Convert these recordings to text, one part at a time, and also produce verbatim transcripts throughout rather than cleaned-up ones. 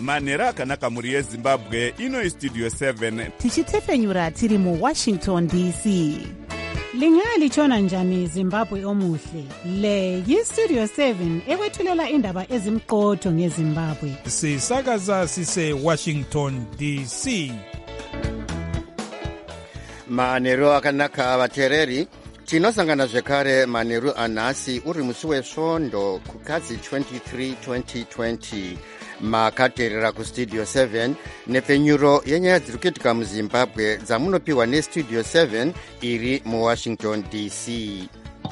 manheru akanaka mhuri yezimbabwe. Ino Studio seven tichitefenyura tiri muwashington D C. Lingalitshona njani Zimbabwe omuhle? Le yiStudio seven ekwethulela indaba ezimqotho ngeZimbabwe. Sisakaza sise Washington D C. Manheru akanaka vateereri, tinosangana zvekare manheru anhasi uri musi wesvondo kukadzi twenty-three twenty twenty. Makateerera kuStudio seven nepfenyuro yenyaya dziri kuitika muZimbabwe dzamunopiwa neStudio seven iri muWashington D C.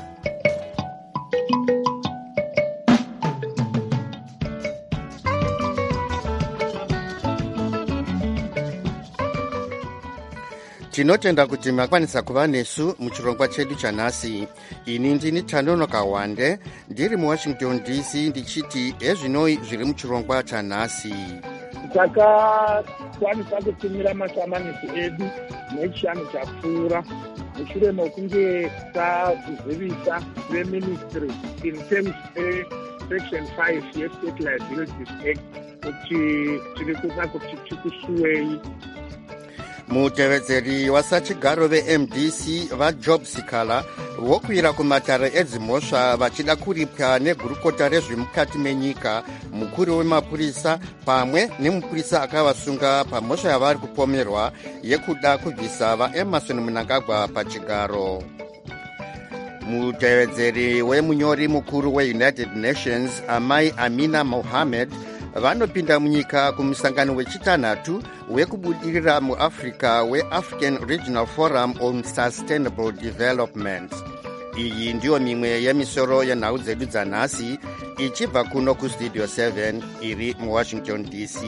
Tinotenda kuti makwanisa kuva nesu muchirongwa chedu chanhasi. Ini ndini Tanono Kawande ndiri muWashington D C ndichiti ezvinoi zviri muchirongwa chanhasi. Takakwanisa kutumira masamanisi edu nechishanu chapfuura mushure mekunge tazivisa veministry in terms section five yeState Liabilities Act kuti tiri kuda kuti tikusuwei. Mutevedzeri wasachigaro veM D C vaJob Sikala vokwira kumatare edzimhosva vachida kuripwa negurukota rezvemukati menyika, mukuru wemapurisa pamwe nemupurisa akavasunga pamhosva yavari kupomerwa yekuda kubvisa vaEmerson Mnangagwa pachigaro. Mutevedzeri wemunyori mukuru weUnited Nations Amai Amina Mohammed vanopinda munyika kumusangano wechitanhatu wekubudirira muAfrica weAfrican Regional Forum on Sustainable Development. Iyi ndiyo mimwe yemisoro yenhau dzedu dzanhasi ichibva kuno kuStudio seven iri muWashington D C.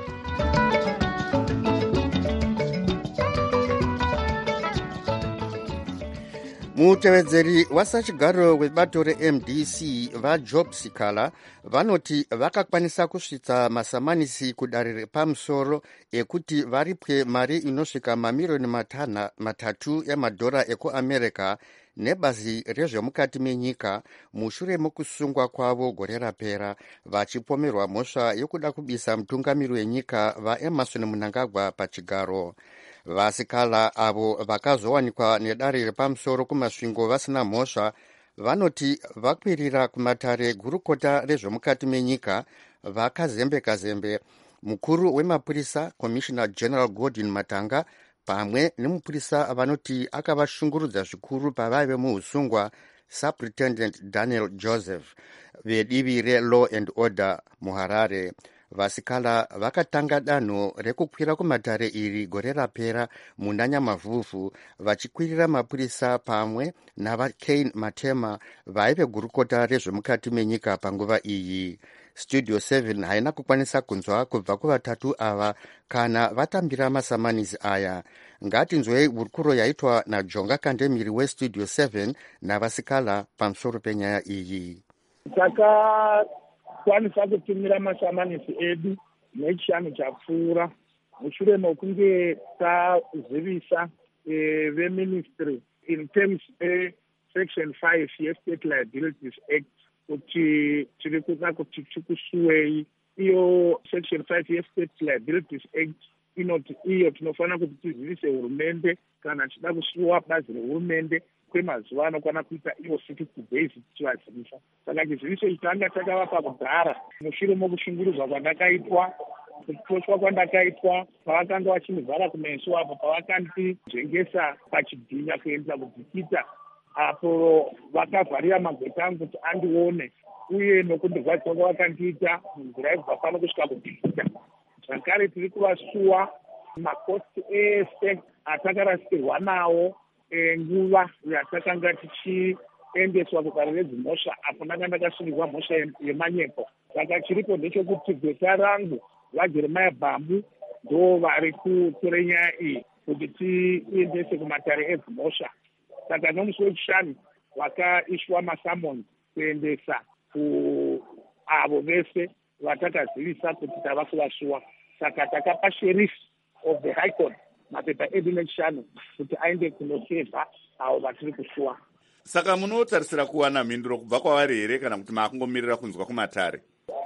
Mutevedzeri wasachigaro webato reM D C vaJob Sikala vanoti vakakwanisa kusvitsa masamanisi kudare repamusoro ekuti varipwe mari inosvika mamirioni matana matatu emadhora ekuAmerica nebazi rezvemukati menyika mushure mokusungwa kwavo gore rapera vachipomerwa mhosva yokuda kubisa mutungamiri wenyika vaEmerson Mnangagwa pachigaro. Vasikala avo vakazowanikwa nedare repamusoro kumasvingo vasina mhosva vanoti vakwirira kumatare gurukota rezvemukati menyika vakazembeka zembe mukuru wemapurisa Commissioner General Gordon Matanga pamwe nemupurisa vanoti akavashungurudza zvikuru pavaive muusungwa Superintendent Daniel Joseph vedivi reLaw and Order muHarare. Vasikala vakatanga danho rekukwira kumatare iri gore rapera muna Nyamavhuvhu vachikwirira mapurisa pamwe navaKane Matema vaive gurukota rezvemukati menyika panguva iyi. Studio seven haina kukwanisa kunzwa kubva kuvatatu ava kana vatambira masamanisi aya. Ngatinzwei hurukuro yaitwa naJonga Kandemiri weStudio seven navasikala pamusoro penyaya iyi. Taka kwanisa kutumira masamanisi edu nechishanu chapfuura mushure mekunge tazivisa e, veministry in terms section five yeState Liabilities Act kuti tiri kuda kuti tikusuwei. Iyo section five yeState Liabilities Act inoti iyo tinofana kuti tizivise hurumende kana tida kusuwa bazi rehurumende kwemazuva anokwana kuita iwo sixty days tichivazivisa. Saka chiziviso chitanga takavapa kudhara mushure mokushungurudzwa kwandakaitwa, kutoshwa kwandakaitwa pavakanga vachindivhara kumeso apo pavakandijengesa pachidhinya kuendesa kudzikita apo vakavharira magweta angu kuti andione uye nokundirwadzwa kwavakandiita munzira yekubva pano kusvika kudzikita. Zvakare tiri kuvasuwa makosti ese atakarasirwa nawo nguva yatakanga tichiendeswa kudare redzimhosva apo ndanga ndakasungirwa mhosva yemanyepo. Saka chiripo ndechekuti gweta rangu vaJeremiah Bambu ndo vari kutora nyaya iyi kuti tiendese kumatare edzimhosva. Saka nomusi wechishanu vakaiswa masamons kuendesa kuavo vese vatakazivisa kuti tava kuvasuwa. Saka takapa sheriff of the High Court mapepa edu nechishanu kuti aende kunosevha avo vatiri kusuwa. Saka munotarisira kuwana mhinduro kubva kwavari here kana kuti maakungomirira kunzwa kumatare?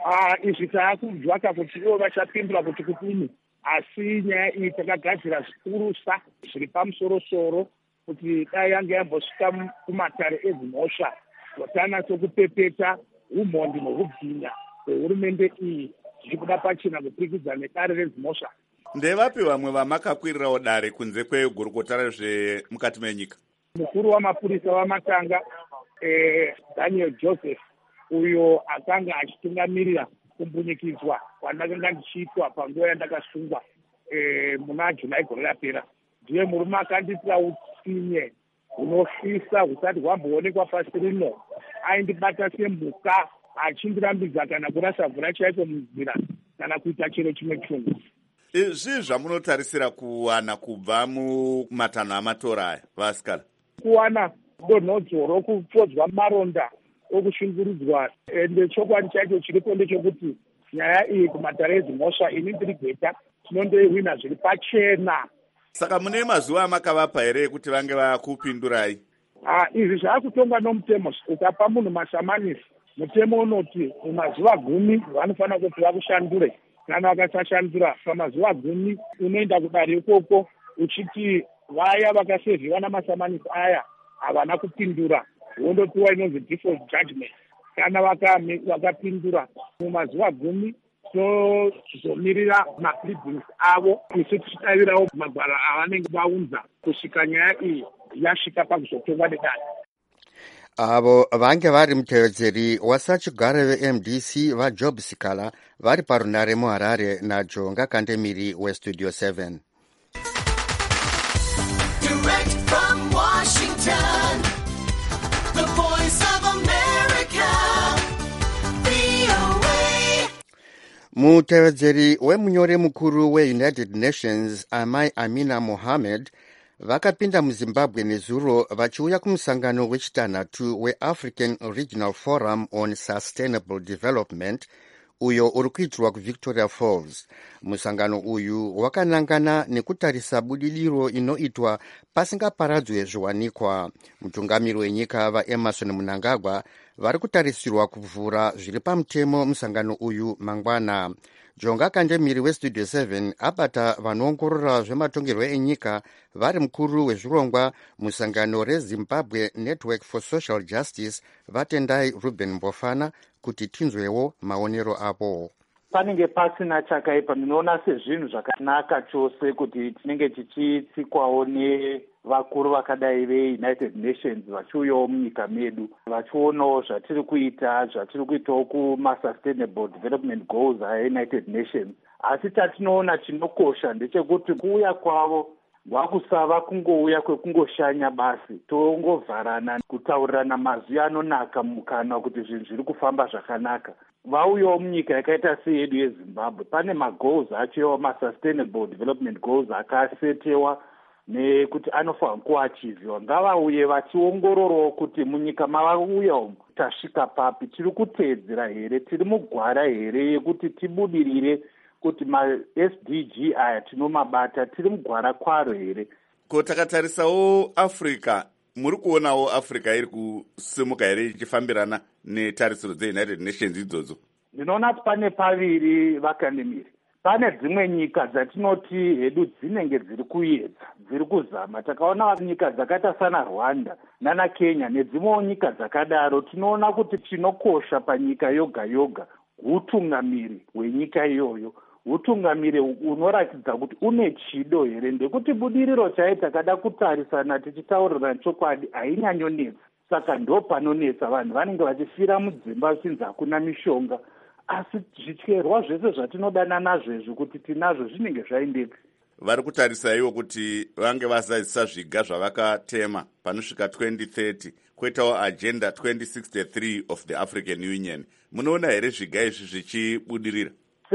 izvi taakunzwa kuti ivo vachapindura kuti kudini, asi nyaya iyi takagadzira zvikurusa zviri pamusoro-soro kuti dai yange yambosvika kumatare ezimhosva totanatsokupepeta umhondi nohubwinya hwehurumende iyi zvichikuda pachena kupikidza nedare rezimhosva. Ndevapi vamwe vamakakwirirawo dare kunze kwegurukota rezvemukati menyika? Mukuru wamapurisa wamatanga eh, Daniel Joseph, uyo akanga achitungamirira kumbunyikidzwa kwandakanga ndichiitwa panguva yandakasungwa eh, muna Julai gore rapera, ndiye murume akanditira utsinye hunofisa husati hwamboonekwa pasi rino. Aindibata semhuka achindirambidza kana kurasa mvura chaiko munzira kana kuita chero chimwe chungu. Izvi zvamunotarisira kuwana kubva mumatanho amatora aya vasikana? Kuwana donhodzo rokupodzwa maronda okushungurudzwa. Ende chokwadi chacho chiripo ndechekuti nyaya iyi kumatare ezimhosva ini ndiri gweta tinondoihwina zviri pachena. Saka mune mazuva amakavapa here kuti vange vakupindurai? Ah, izvi zvaakutongwa nomutemo. Ukapa munhu masamanisi, mutemo unoti mumazuva gumi vanofanira kuti vakushandure. Kana vakasashandura pamazuva gumi unoenda kudare ikoko uchiti vaya vakasevhiwa namasamanisi aya havana kupindura, wondopiwa inonzi default judgment. Kana vakapindura mumazuva gumi tozomirira mapleadings avo isu tichidavirawo magwara avanenge vaunza kusvika nyaya iyi yasvika pakuzotongwa nedare. Avo vange vari mutevedzeri wasachigare ve-M D C vaJob Sikala vari parunare muHarare naJonga Kandemiri weStudio seven. Direct from Washington, the voice of America, V O A. Mutevedzeri wemunyori mukuru weUnited Nations Amai Amina Mohammed vakapinda muZimbabwe nezuro vachiuya kumusangano wechitanhatu weAfrican Regional Forum on Sustainable Development uyo uri kuitirwa kuVictoria Falls. Musangano uyu wakanangana nekutarisa budiriro inoitwa pasingaparadzwe zviwanikwa. Mutungamiri wenyika vaEmerson Mnangagwa vari kutarisirwa kuvhura zviri pamutemo musangano uyu mangwana. Jonga Kandemiri weStudio seven abata vanoongorora zvematongerwo enyika vari mukuru wezvirongwa musangano reZimbabwe Network for Social Justice vatendai Ruben Mbofana kuti tinzwewo maonero avo. Panenge pasina chakaipa, ndinoona sezvinhu zvakanaka chose kuti tinenge tichitsikwawo nevakuru vakadai veUnited Nations vachiuyawo munyika medu vachionawo zvatiri kuita zvatiri kuitawo kuma-Sustainable Development Goals aUnited Nations. Asi tatinoona chinokosha ndechekuti kuuya kwavo wakusava kungouya kwekungoshanya basi, tongovharana kutaurirana mazwi anonaka mukana kuti zvinhu zviri kufamba zvakanaka. Vauyawo munyika yakaita seyedu yeZimbabwe pane magoals acho ma-Sustainable Development Goals akasetewa nekuti anofanirwa kuachiviwa. Ngavauye vachiongororawo kuti munyika mavauya umu tasvika papi, tiri kuteedzera here, tiri mugwara here yekuti tibudirire kuti ma-S D G aya tinomabata tiri mugwara kwaro here. Ko takatarisawo Africa, muri kuonawo Africa iri kusimuka here ichifambirana netarisiro dzeUnited Nations idzodzo? Ndinoona kuti pane paviri vakandemiri. Pane dzimwe nyika dzatinoti hedu dzinenge dziri kuedza, dziri kuzama. Takaona nyika dzakaita sana Rwanda nana Kenya nedzimwewo nyika dzakadaro. Tinoona kuti chinokosha panyika yoga yoga utungamiri hwenyika iyoyo, utungamiri unoratidza kuti une chido here, ndekuti budiriro chaita kada kutarisana tichitaurirana chokwadi hainyanyonetsa. Saka ndo panonetsa, vanhu vanenge vachifira mudzimba vachinzi hakuna mishonga. Asi zvityerwa zvese zvatinodanana nazvo izvi kuti tinazvo zvinenge zvaindeka. Vari kutarisa iwo kuti vange vazadzisa zviga zvavakatema panosvika twenty thirty, kwoitawo agenda twenty sixty-three of the African Union. Munoona here zviga izvi zvichibudirira?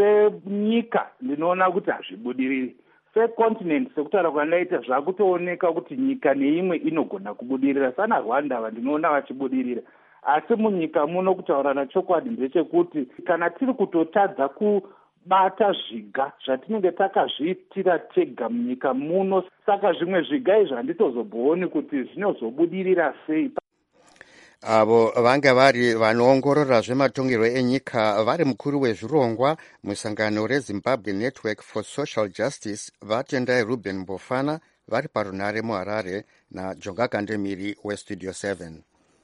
Senyika ndinoona kuti hazvibudiriri. Secontinent sekutaura kwandaita zvakutooneka kuti nyika neimwe inogona kubudirira. Sana Rwanda vandinoona vachibudirira. Asi munyika muno kutaurana chokwadi ndechekuti kana tiri kutotadza kubata zviga zvatinenge takazviitira tega munyika muno, saka zvimwe zviga izvi handitozobvoni kuti zvinozobudirira sei. avo vanga vari vanoongorora zvematongerwo enyika vari mukuru wezvirongwa musangano rezimbabwe network for social justice vatendai ruben mbofana vari parunare muharare najonga kandemiri westudio seven.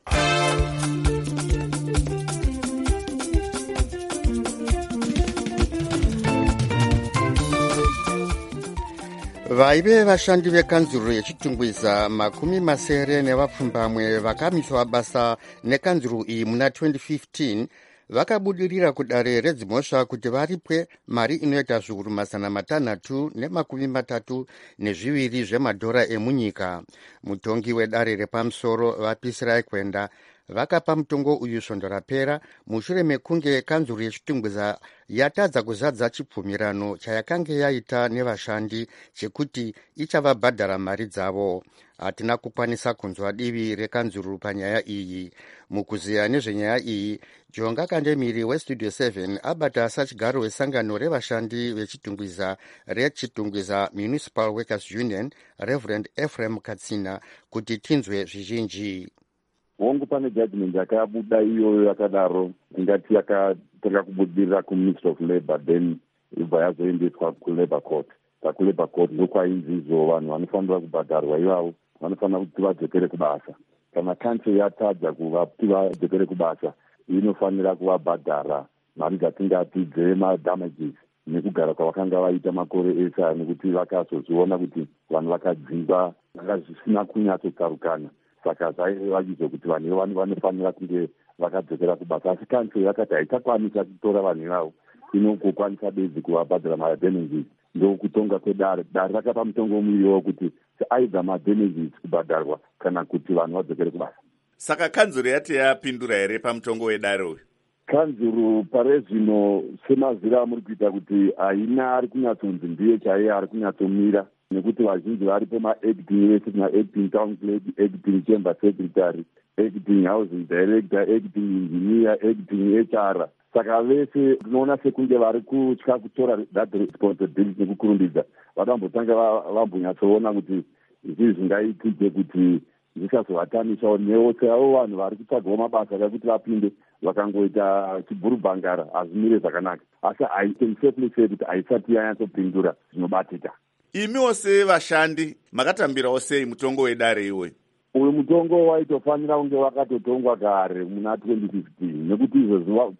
vaive vashandi vekanzuro yechitungwiza makumi masere nevapfumbamwe vakamiswa basa nekanzuro iyi muna twenty fifteen vakabudirira kudare redzimhosva kuti varipwe mari inoita zviuru mazana matanhatu nemakumi matatu nezviviri zvemadhora emunyika. mutongi wedare repamusoro vapisirai kwenda vakapa mutongo uyu svondo rapera mushure mekunge kanzuro yechitungwiza yatadza kuzadza chibvumirano chayakange yaita nevashandi chekuti ichavabhadhara mari dzavo. hatina kukwanisa kunzwa divi rekanzuro panyaya iyi. mukuziya nezvenyaya iyi jonga kandemiri westudio seven abata sachigaro wesangano revashandi vechitungwiza rechitungwiza municipal workers union reverend Ephraim Katsina kuti tinzwe zvizhinji. hongu pane judgment yakabuda iyoyo yakadaro ingati yakatanga kubudirira kuministry of labour then ibva yazoendeswa kulabour court. pakulabour court ndokwainzizo vanhu vanofanira kubhadharwa ivavo vanofanira kuti vadzokere kubasa. kana council yatadza kuva kuti vadzokere kubasa inofanira kuvabhadhara mari dzatingati dzemadamages nekugara kwavakanga vaita makore ese nekuti vakazozviona kuti vanhu vakadzingwa vanga zvisina kunyatsotsarukana. saka zvaivakizwa kuti vanhu ivavo vanofanira kunge vakadzokera kubasa. asi council yakati haichakwanisa kutora vanhu ivavo inokukwanisa bedzi kuvabhadhara madamages. ndokutonga kwedare dare rakapa mutongo muiwo kuti aidha madamages kubhadharwa kana kuti vanhu vadzokere kubasa. saka kanzuro yati yapindura here pamutongo wedare uyu? kanzuro pare zvino semazira amuri kuita kuti haina ari kunyatsonzi ndiye chaiye ari kunyatsomira nekuti vazhinji varipo maacting ese maacting town clerk, acting chamber secretary, acting housing director, acting engineer, acting H R. saka vese tinoona sekunge vari kutya kutora that responsibility nekukurumbidza vakambotanga vambonyatsoona kuti izvi zvingaitike kuti zvisazovatamishawo neose avo vanhu vari kutsvagawo mabasa akakuti vapinde vakangoita chibhurubhangara hazvimire zvakanaka. asi I can safely say kuti haisati yanyatsopindura zvinobatika. imiwo sevashandi makatambirawo sei mutongo wedare iwoyo? uyu mutongo waitofanira kunge wakatotongwa kare muna twenty fifteen nekuti izvozvo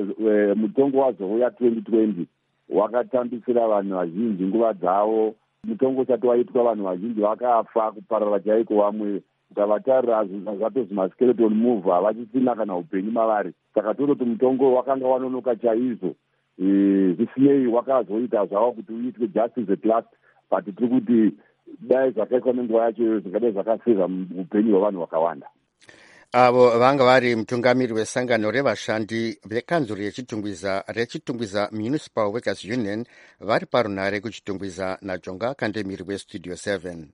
mutongo wazouya twenty twenty wakatambisira vanhu vazhinji nguva dzavo. mutongo usati waitwa vanhu vazhinji vakafa kuparara chaiko. vamwe ukavatarira zvatozi maskeleton move havachisina kana upenyu mavari. saka tototi mutongo wakanga wanonoka chaizvo. zvisinei wakazoita zvavo kuti uitwe justice at last, but tiri kuti dai zvakaitwa nenguva yacho zvingadai zvakaseva upenyu hwavanhu vakawanda. avo vanga vari mutungamiri wesangano revashandi vekanzuro yechitungwiza rechitungwiza municipal workers union vari parunare kuchitungwiza najonga kandemiri westudio seven.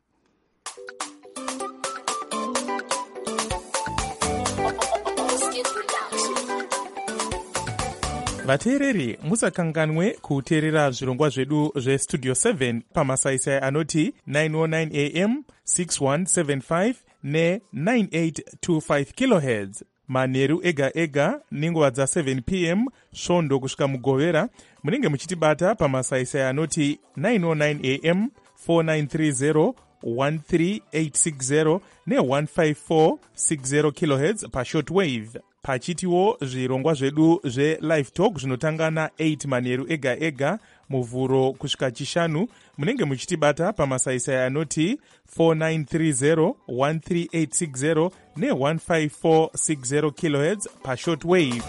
vateereri musakanganwe kuteerera zvirongwa zvedu zvestudio seven pamasaisai anoti nine oh nine a m six one seven five ne nine eight two five kilohertz manheru ega ega nenguva dza seven p m svondo kusvika mugovera. munenge muchitibata pamasaisai anoti nine oh nine a m four nine three zero one three eight six zero ne one five four six zero kilohertz pashortwave. pachitiwo zvirongwa zvedu zvelive talk zvinotanga na eight manheru ega ega muvhuro kusvika chishanu. munenge muchitibata pamasaisai anoti four nine three zero one three eight six zero ne one five four six zero kilohertz pashortwave.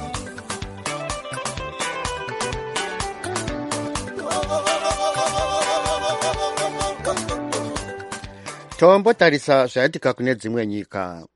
tombotarisa zvaitika kune dzimwe nyika.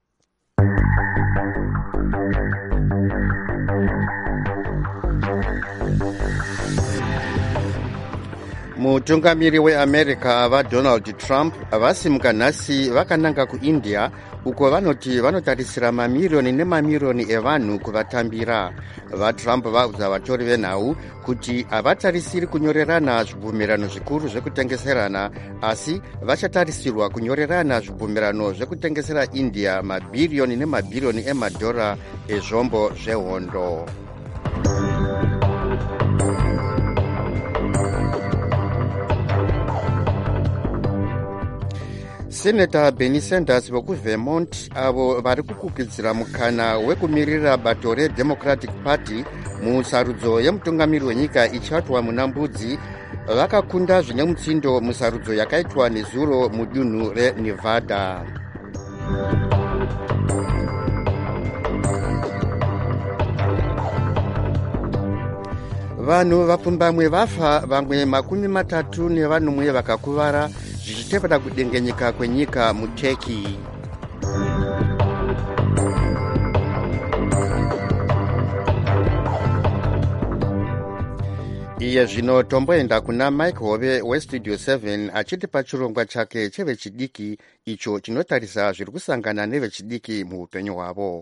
mutungamiri weamerica vadonald trump vasimuka nhasi vakananga kuindia uko vanoti vanotarisira mamiriyoni nemamiriyoni evanhu kuvatambira. vatrump vaudza vatori venhau kuti havatarisiri kunyorerana zvibvumirano zvikuru zvekutengeserana, asi vachatarisirwa kunyorerana zvibvumirano zvekutengesera india mabhiriyoni nemabhiriyoni emadhora ezvombo zvehondo. Senator Bernie Sanders vekuvermont avo vari kukukidzira mukana wekumirira bato reDemocratic Party musarudzo yemutungamiri wenyika ichatwa muna Mbudzi vakakunda zvine mutsindo musarudzo yakaitwa nezuro mudunhu reNevada. vanhu vapfumbamwe vafa, vamwe makumi matatu nevanomwe vakakuvara zvichitevera kudengenyeka kwenyika muTurkey. iye zvino tomboenda kuna Mike Hove westudio seven achitipa chirongwa chake chevechidiki icho chinotarisa zviri kusangana nevechidiki muupenyu hwavo.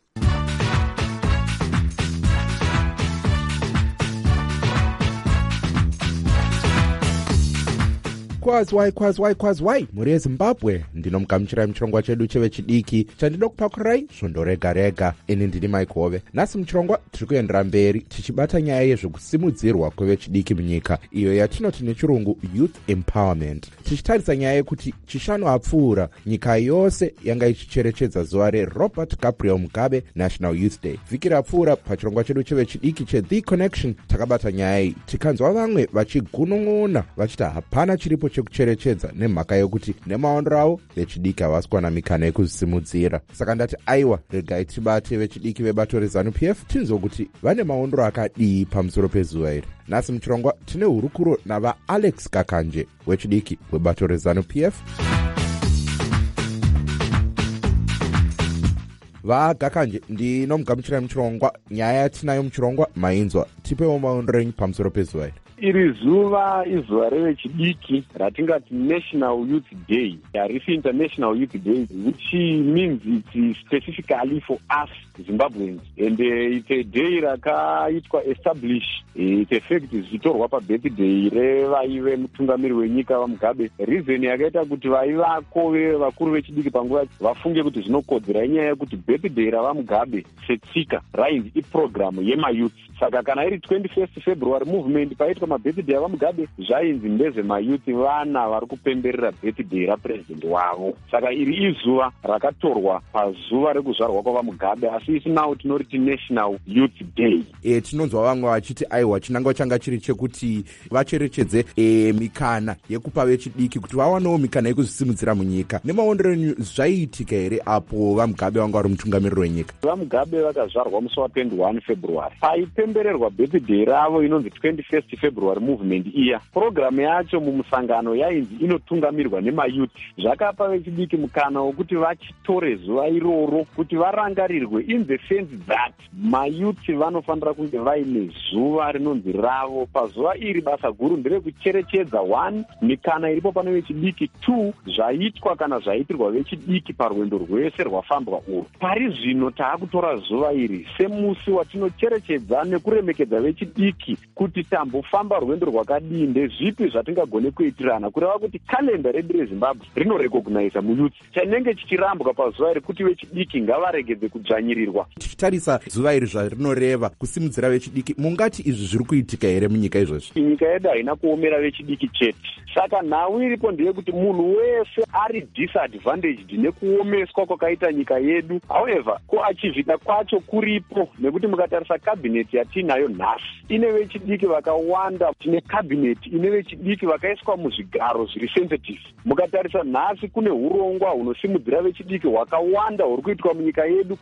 kwazwai kwazwai kwazwai muri yezimbabwe ndinomugamuchirai muchirongwa chedu chevechidiki chandido kupakurai svondo rega rega. ini ndini Mike Hove. nhasi muchirongwa tiri kuendera mberi tichibata nyaya yezvekusimudzirwa kwevechidiki munyika, iyo yatinoti nechirungu youth empowerment, tichitarisa nyaya yekuti chishanu apfuura nyika yose yanga ichicherechedza zuva reRobert Gabriel Mugabe National Youth Day. vhiki rapfuura pachirongwa chedu chevechidiki cheThe Connection takabata nyaya iyi, tikanzwa vamwe vachigunun'una vachiti hapana chiripo chekucherechedza nemhaka yekuti nemaondro avo vechidiki havasi kuwana mikana yekuzvisimudzira. saka ndati aiwa, regai tibate vechidiki vebato reZANU-P F tinzwe kuti vane maondro akadii pamusoro pezuva iri. nhasi muchirongwa tine hurukuro navaAlex Kakanje wechidiki webato reZANU-P F. vaGakanje, ndinomugamuchirai muchirongwa. nyaya yatinayo muchirongwa mainzwa, tipewo maondro enyu pamusoro pezuva iri. iri zuva izuva revechidiki ratingati National Youth Day, harisi International Youth Day, which means it's specifically for us Zimbabweans, and uh, it's a day rakaitwa establish it's effect zvitorwa pabirthday revaive mutungamiri wenyika vaMugabe. reason yakaita kuti vaivako vakuru vechidiki panguva vafunge kuti zvinokodzera inyaya yekuti birthday ravaMugabe setsika rainzi iprogramu yemayouth. saka kana iri twenty-first February movement paitwa mabirthday avaMugabe zvainzi ndezvemayouth, vana vari kupemberera birthday rapresident wavo. saka iri izuva rakatorwa pazuva rekuzvarwa kwavaMugabe, asi isi nawo tinoriti National Youth Day. E, tinonzwa vamwe vachiti aiwa chinangwa changa chiri chekuti vacherechedze e, mikana yekupa vechidiki kuti vawanewo mikana yekuzvisimudzira munyika. nemaondero enyu zvaiitika here apo vaMugabe vanga vari mutungamiriri wenyika? vaMugabe vakazvarwa musi wa-twenty-one February paipembererwa birthday ravo inonzi twenty-first February movement iya. programu yacho mumusangano yainzi inotungamirwa nemayouth. zvakapa vechidiki mukana wokuti vachitore zuva iroro kuti varangarirwe in the sense that mayouth vanofanira kunge vaine zuva rinonzi ravo. pazuva iri basa guru nderekucherechedza one mikana iripo pane vechidiki, two zvaitwa kana zvaitirwa vechidiki parwendo rwese rwafambwa urwu. pari zvino taakutora zuva iri semusi watinocherechedza nekuremekedza vechidiki kuti tambofamba rwendo rwakadii, ndezvipi zvatingagone kuitirana kureva kuti kalenda redu reZimbabwe rinorekognaiza muyouth. chanenge chichirambwa pazuva iri kuti vechidiki ngavaregedze kudzvanyirirwa. tichitarisa zuva iri zvarinoreva kusimudzira vechidiki, mungati izvi zviri kuitika here munyika izvozvi? nyika yedu haina kuomera vechidiki chete, saka nhau iripo ndeyekuti munhu wese ari disadvantaged nekuomeswa kwakaita nyika yedu. however kuachivhita kwacho kuripo, nekuti mukatarisa kabhineti yatinayo nhasi ine vechidiki vakawanda. tine kabhineti ine vechidiki vakaiswa muzvigaro zviri sensitive. mukatarisa nhasi kune urongwa hunosimudzira vechidiki hwakawanda huri kuitwa munyika yedu kwaanana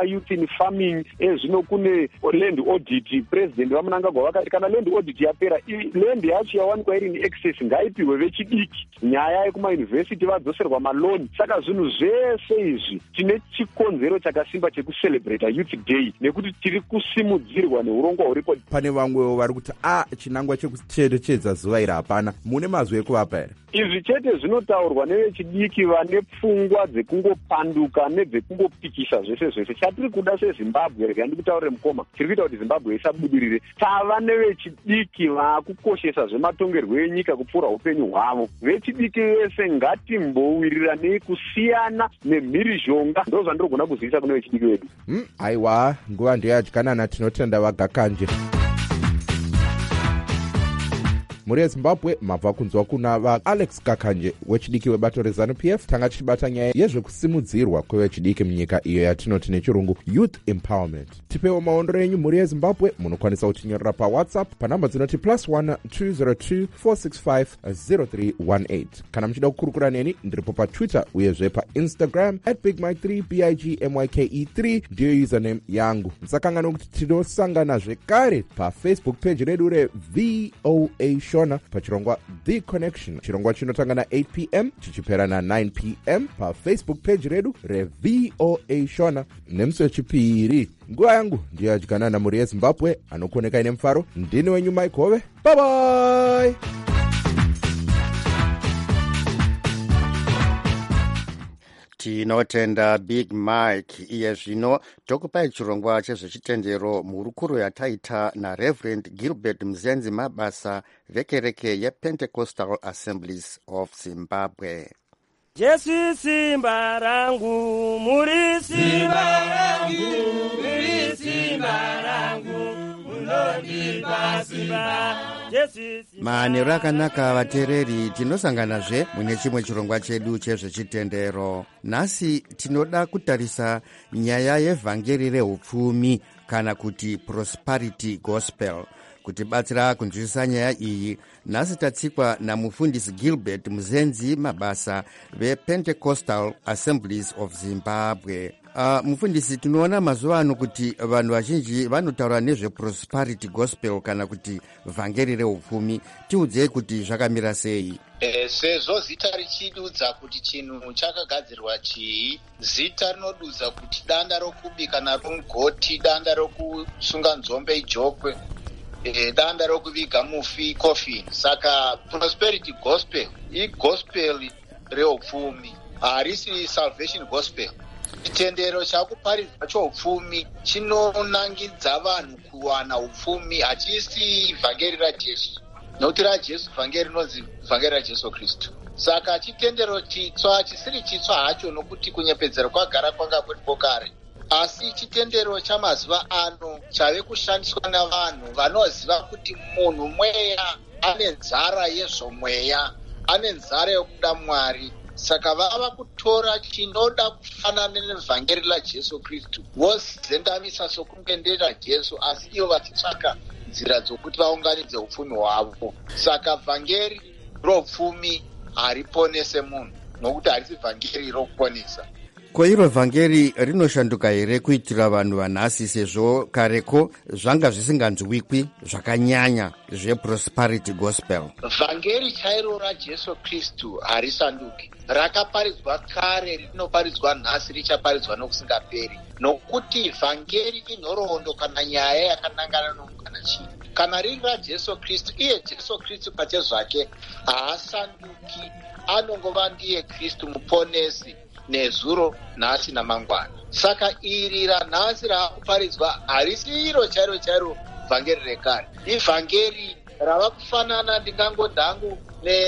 youth in farming, ezvino kune land audit. President vaMnangagwa vakati kana land audit yapera, land yacho yawanikwa iri in-excess ngaipiwe vechidiki. Nyaya yekumayunivhesiti vadzoserwa maloni. Saka zvinhu zvese izvi tine chikonzero chakasimba chekucelebrate Youth Day nekuti tiri kusimudzirwa neurongwa huripo. Pane vamwewo vari kuti a chinangwa chekucherechedza zuva iri hapana. Mune mazwi ekuvapa here? Izvi chete zvinotaurwa nevechidiki vane pfungwa dzekungopanduka nedzekungopikisa zvese zvese. Chatiri kuda seZimbabwe, rega ndikutaurire mukoma, tiri kuita kuti Zimbabwe isabudirire. Tava nevechidiki vakukoshesa zvematongerwo enyika kupfuura upenyu hwavo. Vechidiki vese ngatimbowiriranei kusiyana nemhirizhonga. Ndo zvandinogona kuzivisa kune vechidiki vedu. Hmm, aiwa, nguva ndeyadykanana, tinotenda vagakanje. Muri yeZimbabwe mabva kunzwa kuna vaAlex Gakanje wechidiki webato reZANU-P F tanga tichibata nyaya yezvekusimudzirwa kwevechidiki munyika iyo yatinoti nechirungu Youth Empowerment. Tipewo maondero enyu muri yeZimbabwe, munokwanisa kutinyorera paWhatsApp panhamba dzinoti plus one two zero two four six five zero three one eight. Kana muchida kukurukura neni ndiripo paTwitter uyezve paInstagram at big mike three b i g m y k e three ndiyo username yangu. Musakangana kuti tinosangana zvekare paFacebook page redu reV O A Show pachirongwa The Connection. Chirongwa chinotanga na eight p m chichipera na nine p m paFacebook page redu reV O A Shona. Nemusi wechipiri, nguva yangu ndiyadykanana muri yeZimbabwe anokuoneka ine mufaro. Ndini wenyu Mike Hove. Bye bye. Tinotenda Big Mike. Iye zvino tokupai chirongwa chezvechitendero murukuru yataita naReverend Gilbert Mzenzi Mabasa vekereke yePentecostal Assemblies of Zimbabwe. Jesu simba rangu, muri simba rangu, muri simba rangu, munondipa simba. Manero akanaka vateereri, tinosanganazve mune chimwe chirongwa chedu chezvechitendero. Nhasi tinoda kutarisa nyaya yevhangeri reupfumi kana kuti prosperity gospel. Kutibatsira kunzwisisa nyaya iyi, nhasi tatsikwa namufundisi Gilbert Mzenzi Mabasa vePentecostal Assemblies of Zimbabwe. Uh, mufundisi, tinoona mazuva ano kuti vanhu vazhinji vanotaura nezveprosperity gospel kana kuti vhangeri reupfumi. Tiudzei kuti zvakamira sei? E, sezvo zita richidudza kuti chinhu chakagadzirwa chii, zita rinodudza kuti danda rokubika naro mugoti, danda rokusunga nzombe ijokwe, e, danda rokuviga mufi coffin. Saka prosperity gospel igospel reupfumi, harisi salvation gospel. Chitendero chakuparidzwa choupfumi chinonangidza vanhu kuwana upfumi, hachisi vhangeri raJesu. Nokuti raJesu vhangeri rinonzi vhangeri raJesu Kristu. Saka chitendero chitsva chisiri chitsva hacho, nokuti kunyepedzera kwagara kwanga kuripo kare. Asi chitendero chamazuva ano chave kushandiswa navanhu vanoziva kuti munhu mweya ane nzara yezvomweya, ane nzara yokuda Mwari. Saka vava kutora chinoda kufanana nevhangeri raJesu Kristu vozendamisa sokunge nderaJesu, asi ivo vachitsvaka nzira dzokuti vaunganidze upfumi hwavo. Saka vhangeri roupfumi hariponese munhu, nokuti harisi vhangeri rokuponesa. Ko iro vhangeri rinoshanduka here kuitira vanhu vanhasi, sezvo kareko zvanga zvisinganzwikwi zvakanyanya zveprosperity gospel? Vhangeri chairo raJesu Kristu harisanduki, rakaparidzwa kare, rinoparidzwa nhasi, richaparidzwa nokusingaperi. Nokuti vhangeri inhoroondo kana nyaya yakanangana nomukana chii. Kana riri raJesu Kristu, iye Jesu Kristu pachezvake haasanduki, anongova ndiye Kristu muponesi, nezuro, nhasi namangwana. Saka iri ranhasi raakuparidzwa harisi iro chairo chairo vhangeri rekare. Ivhangeri rava kufanana, ndingangodhangu,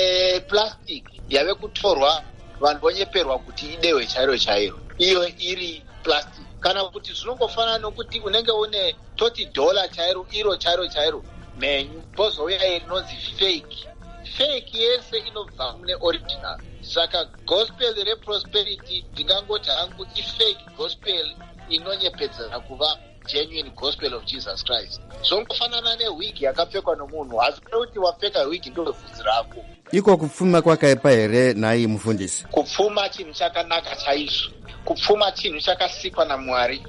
neplastiki yave kutorwa vanhu vonyeperwa kuti idewe chairo chairo, iyo iri plastiki. Kana kuti zvinongofanana nokuti unenge une toti dhola chairo, iro chairo chairo, menyu pozouya rinonzi fake. Fake yese inobva mune original. Saka gospel reprosperity ndingangoti hangu ifake gospel inonyepedzera kuva genuine gospel of Jesus Christ. Zvongofanana newigi yakapfekwa nomunhu, hasi kuti wapfeka wigi ndo bvudzi rako. Iko kupfuma kwakaipa here nai mufundisi? Kupfuma chinhu chakanaka chaizvo. Kupfuma chinhu chakasikwa naMwari.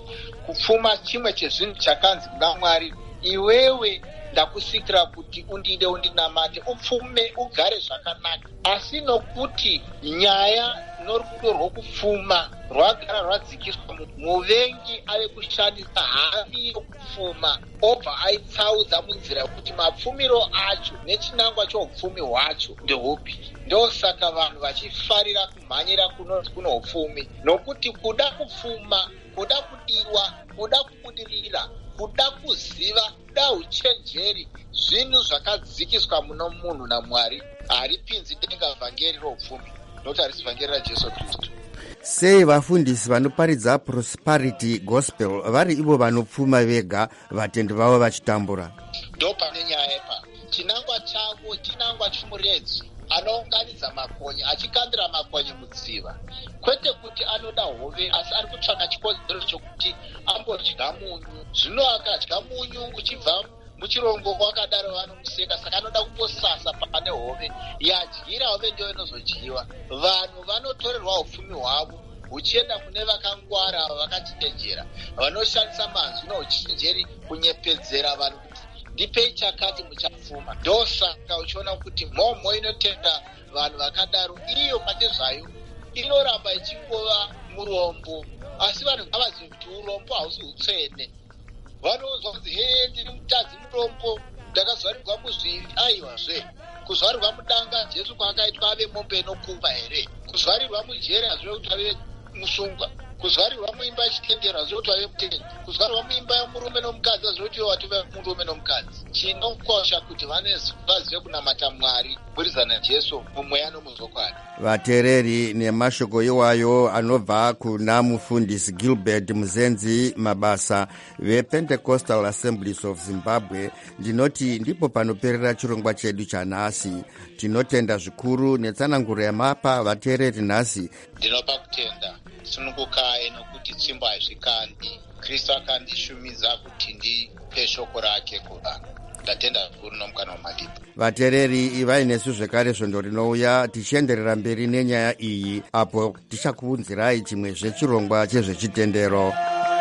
kupfuma chimwe chezvinhu chakanzi kuna Mwari, iwewe ndakusikira kuti undide undinamate, upfume ugare zvakanaka. Asi nokuti nyaya norudo rwokupfuma rwagara rwadzikiswa, muvengi ave kushandisa havi yokupfuma obva aitsaudza munzira yokuti mapfumiro acho nechinangwa choupfumi hwacho ndehupi. Ndosaka vanhu vachifarira kumhanyira kunonzi kuno upfumi, nokuti kuda kupfuma, kuda kudiwa, kuda kubudirira, kuda kuziva, kuda uchenjeri, zvinhu zvakadzikiswa muno munhu naMwari. Haripinzi denga vhangeri roupfumi, nokuti harisi vhangeri raJesu Kristu. Sei vafundisi vanoparidza prosperity gospel vari ivo vanopfuma vega, vatendi vavo vachitambura? Ndo pane nyaya ipa. Chinangwa chavo chinangwa chomuredzi anounganidza makonye, achikandira makonye mudziva. Kwete kuti anoda hove, asi ari kutsvaka chikonzero chokuti ambodya munyu. Zvino akadya munyu uchibva muchirongo wakadaro vanomuseka, saka anoda kumbosasa pane hove. Yadyira hove ndio inozodyiwa. Vanhu vanotorerwa upfumi hwavo huchienda kune vakangwara, vakachenjera, vanoshandisa manzwi nouchenjeri kunyepedzera vanhu kuti ndipei chakati muchapfuma. Ndosaka uchiona kuti mhomho inotenda vanhu vakadaro iyo pate zvayo inoramba ichingova murombo, asi vanhu ngavazive kuti urombo hausi utsvene. Vanozwa kuti he ndiri mutadzi murombo, ndakazvarirwa muzvivi. Aiwazve, kuzvarirwa mudanga Jesu kwaakaitwa ave mombe inokuva here? Kuzvarirwa mujeri hazvive kuti ave musungwa? Kuzvarirwa muimba yechitendero hazvive kuti ave mutendi? Kuzvarirwa muimba yomurume nomukadzi hazvive kuti watove murume nomukadzi? Chinokosha kuti vazive kunamata Mwari kuburizana naJesu mumweya nomuzokwadi. Vatereri nemashoko iwayo anobva kuna mufundisi Gilbert Muzenzi Mabasa vePentecostal Assemblies of Zimbabwe, ndinoti ndipo panoperera chirongwa chedu chanhasi. Tinotenda zvikuru netsananguro yamapa vatereri nhasi. Ndinopa kutenda sunungukai nokuti tsimbo hazvikandi. Kristu akandishumidza kuti ndipe shoko rake kuvanhu. Ndatenda zvikuru nomukana wamadipa. Vatereri ivai nesu zvekare svondo rinouya tichienderera mberi nenyaya iyi, apo tichakuunzirai chimwe zvechirongwa chezvechitendero.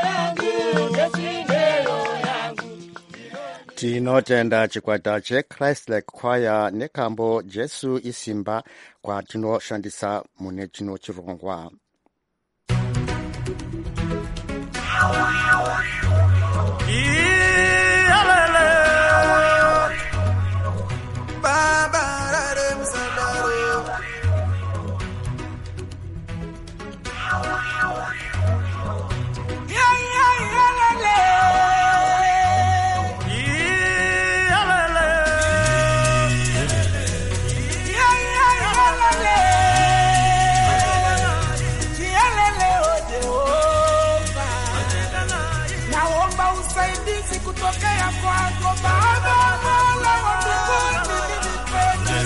Tinotenda chikwata cheChrist Like Choir nekambo Jesu Isimba kwatinoshandisa mune chino chirongwa. Kutokea kwako Baba, Mola wa mbinguni, nipende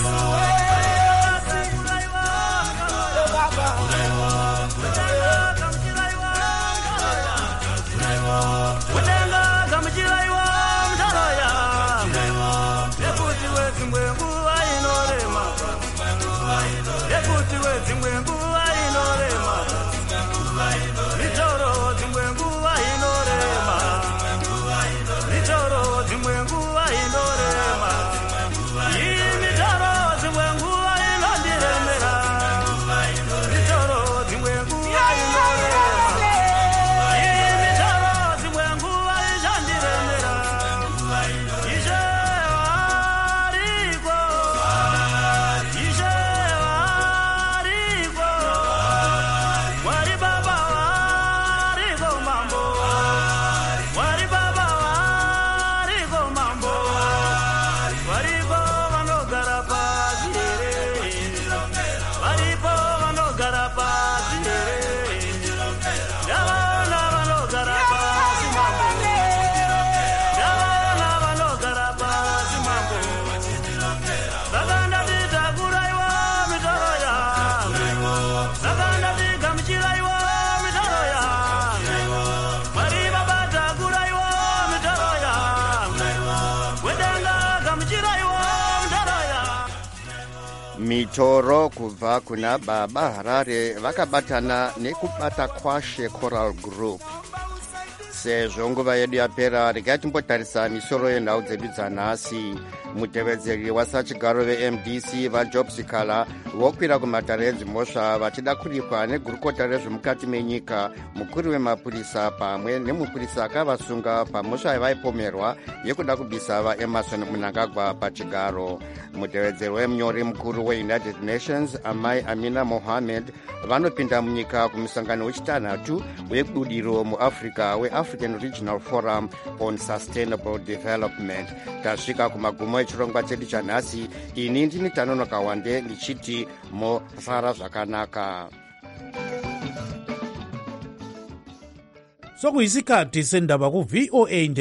mitoro kubva kuna Baba Harare vakabatana nekubata kwashe choral group. sezvo nguva yedu yapera regai timbotarisa misoro yenhau dzedu dzanhasi. Mutevedzeri wasachigaro ve-M D C vajob sikala vokwira kumatare edzimhosva vachida kuripwa negurukota rezvemukati menyika. Mukuru wemapurisa pamwe nemupurisa akavasunga pamhosva yavaipomerwa yekuda kubisa vaEmerson Mnangagwa pachigaro. Mutevedzeri wemunyori mukuru weunited nations amai Amina Mohammed vanopinda munyika kumusangano wechitanhatu wekudiro muafrica weAfrican Regional Forum on Sustainable Development. Tasvika kumagumo echirongwa chedu chanhasi. Ini ndini Tanonoka Wande ndichiti mosara zvakanaka. Sokuyisikhathi sendaba ku V O A